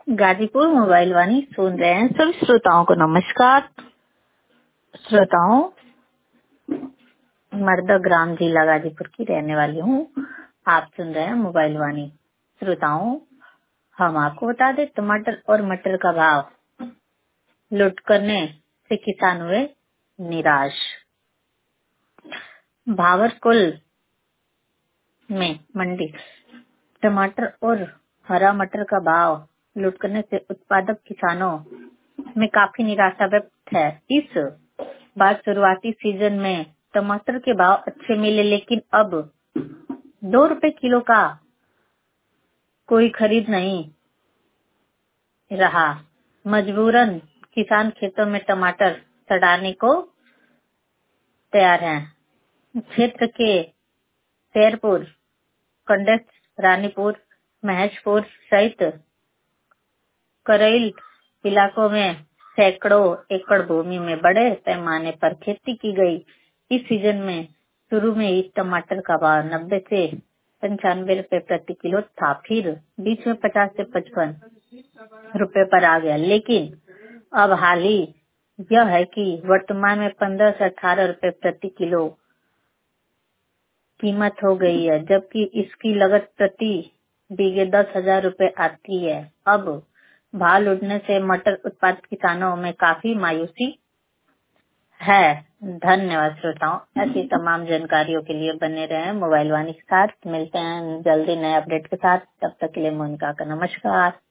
Ghazipur mobile वाणी सुन रहे हैं सभी श्रोताओं को नमस्कार। श्रोताओं, मर्दा ग्राम जिला गाजीपुर की रहने वाली हूँ। आप सुन रहे हैं मोबाइल वाणी। श्रोताओं, हम आपको बता दें, टमाटर और मटर का भाव लूट करने से किसान हुए निराश। भावरकुल में मंडी टमाटर और हरा मटर का भाव लूट करने से उत्पादक किसानों में काफी निराशा व्यक्त है। इस बार शुरुआती सीजन में टमाटर के भाव अच्छे मिले, लेकिन अब 2 रुपए किलो का कोई खरीद नहीं रहा। मजबूरन किसान खेतों में टमाटर सड़ाने को तैयार हैं। क्षेत्र के शेरपुर, कंडेस, रानीपुर, महेशपुर सहित करैल इलाकों में सैकड़ों एकड़ भूमि में बड़े पैमाने पर खेती की गई। इस सीजन में शुरू में ही टमाटर का भाव 90 से 95 रुपए प्रति किलो था, फिर बीच में 50 से 55 रुपए पर आ गया, लेकिन अब हाल ही यह है कि वर्तमान में 15 से 18 रुपए प्रति किलो कीमत हो गई है, जबकि इसकी लागत प्रति बीघे 10,000 रुपए आती है। अब भाव लूटने से मटर उत्पादक किसानों में काफी मायूसी है। धन्यवाद श्रोताओं। ऐसी तमाम जानकारियों के लिए बने रहें मोबाइल वाणी के साथ। मिलते हैं जल्दी नए अपडेट के साथ। तब तक के लिए मोनिका का नमस्कार।